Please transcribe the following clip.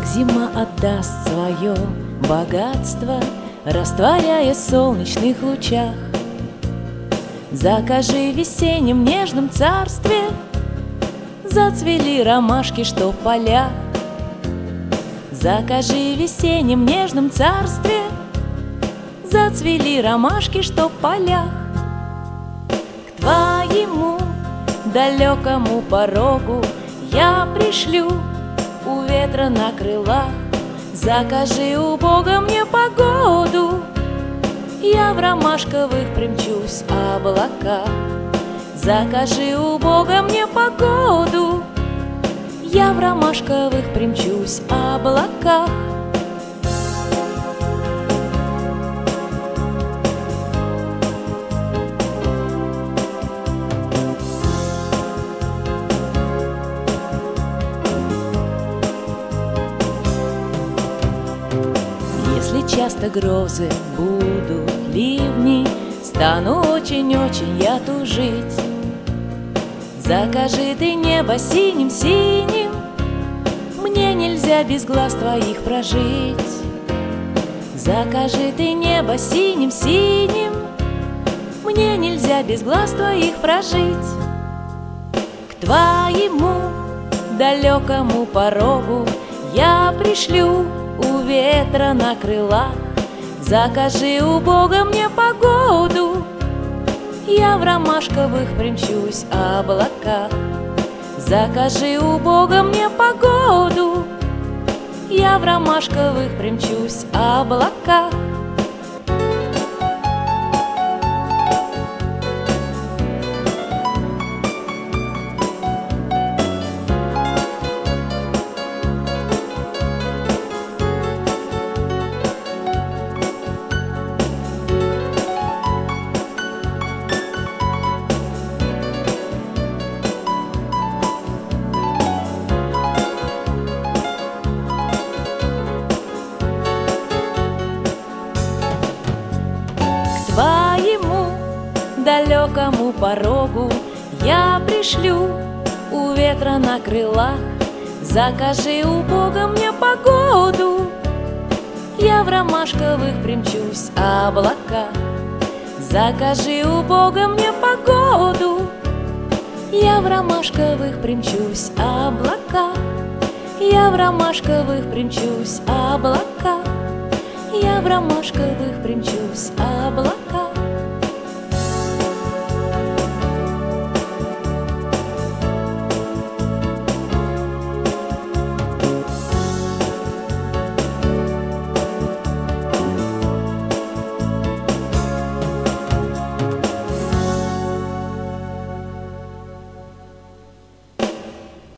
Зима отдаст свое богатство, растворяясь в солнечных лучах. Закажи в весеннем нежном царстве зацвели ромашки, что в полях. Закажи в весеннем нежном царстве зацвели ромашки, что в полях. К твоему далекому порогу я пришлю у ветра на крылах. Закажи у Бога мне погоду, я в ромашковых примчусь облаках. Закажи у Бога мне погоду, я в ромашковых примчусь облаках. Если часто грозы будут ливни, стану очень-очень я тужить. Закажи ты небо синим-синим, мне нельзя без глаз твоих прожить. Закажи ты небо синим-синим, мне нельзя без глаз твоих прожить. К твоему далекому порогу я пришлю у ветра на крылах. Закажи у Бога мне погоду, я в ромашковых примчусь облаках. Закажи у Бога мне погоду, я в ромашковых примчусь облаках. Твоему далекому порогу я пришлю у ветра на крылах. Закажи у Бога мне погоду, я в ромашковых примчусь облаках. Закажи у Бога мне погоду, я в ромашковых примчусь облаках. Я в ромашковых примчусь облаках. Я в ромашковых примчусь облаках.